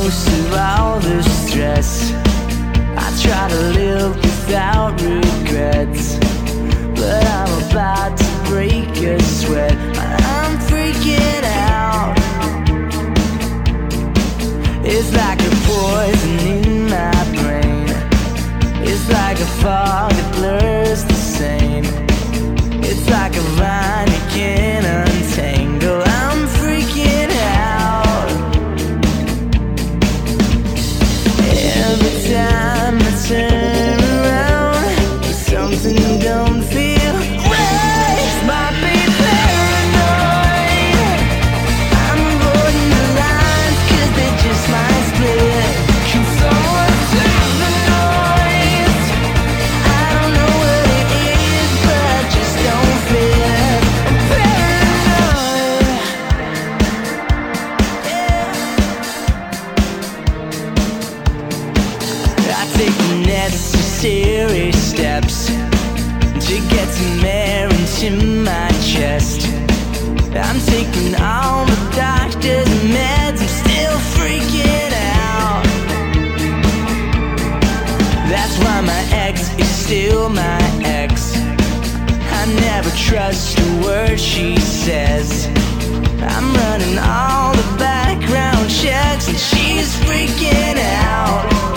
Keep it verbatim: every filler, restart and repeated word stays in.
most of all the stress. I try to live without regrets, but I'm about to break a sweat. I'm freaking out. It's like a poison in my brain. It's like a fog that blurs the same. It's like a vine you can't untangle. I'm freaking out. Every time I turn around, something don't feel right. Might be paranoid. I'm avoiding the lines 'cause they just might split. Can someone take the noise? I don't know what it is, but I just don't fit. I'm paranoid. Yeah. I take the necessary steps to get some air into my chest. I'm taking all the doctor's meds, I'm still freaking out. That's why my ex is still my ex. I never trust a word she says. I'm running all the background checks and she's freaking out.